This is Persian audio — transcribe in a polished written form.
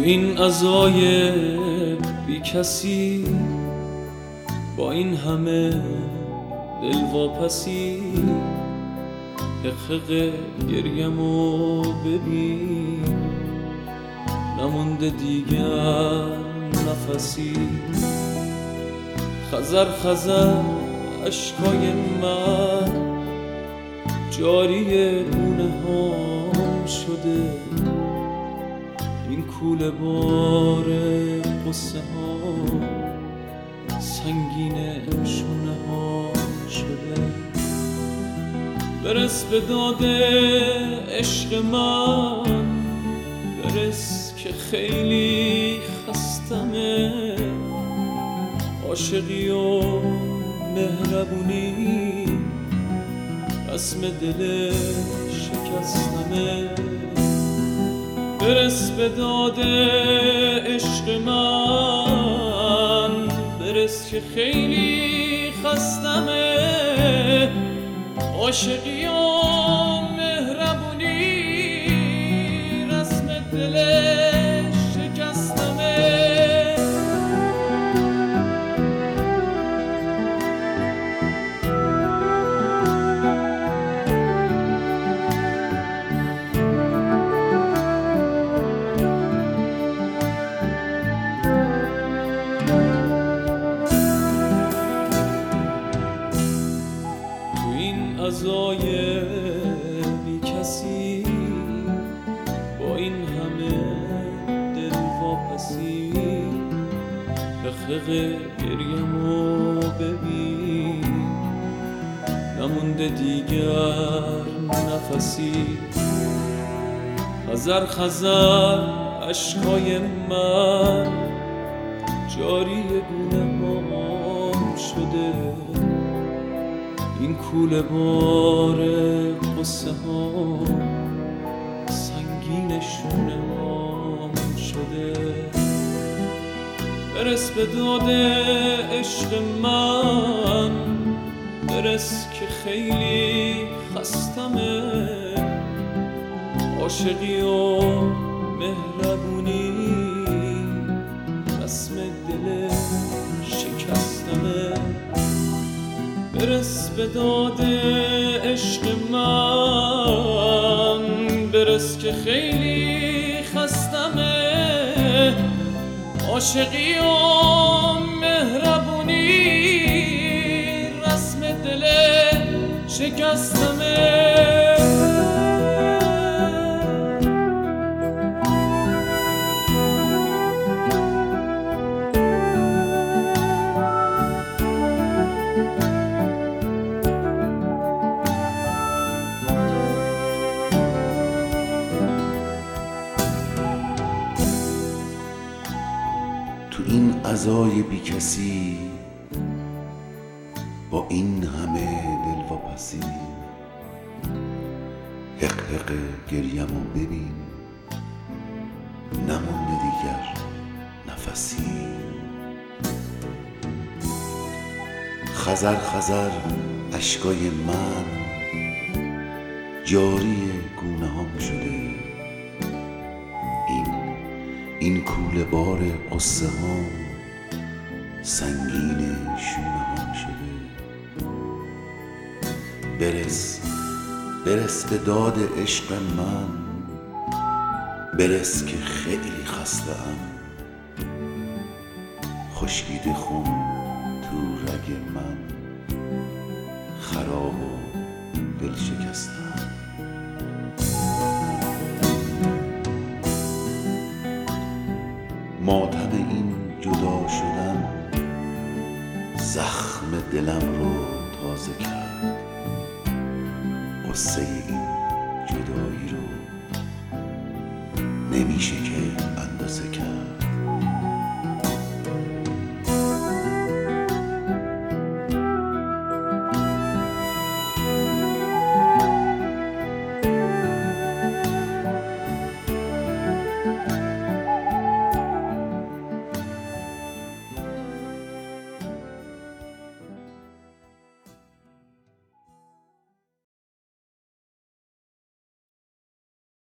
این عزای بی کسی، با این همه دلواپسی، حقق گریمو ببین، نمونده دیگر نفسی. خزر خزر اشکای من جاری گونه هام شده، این کوله بار قصه ها سنگین شونه ها شده. برس به داد عشق من، برس که خیلی خستمه، عاشقی و مهربونی رسم دل شکستمه. برس به داد عشق من، برس که خیلی خستمه، عاشقی و مهربونی رسم دل شکستمه. عزای بی کسی، با این همه دلواپسی، حقق گریمو ببین، نمونده دیگر نفسی. خزر خزر اشکای من جاری گونه هام شده، این کوله بار قصه ها سنگین شونه هام شده. برس به داد عشق من، برس که خیلی خستمه، عاشقی و مهربونی رسم دل شکستمه. برس به داد عشق من، برس که خیلی خستمه، عاشقی و مهربونی رسم دل شکستمه. تو این عزای بی کسی، با این همه دلواپسی، حقق گریمو ببین، نمونده دیگر نفسی. خزر خزر اشکای من جاری گونه هام شده، این کوله بار قصه ها سنگین شونه ها شده. برس به داد عشق من، برس که خیلی خسته ام، خشکیده خون تو رگ من، خراب و دل شکستم. ماتم این جدا شدن زخم دلم رو تازه کرد، قصه این جدایی رو نمیشه که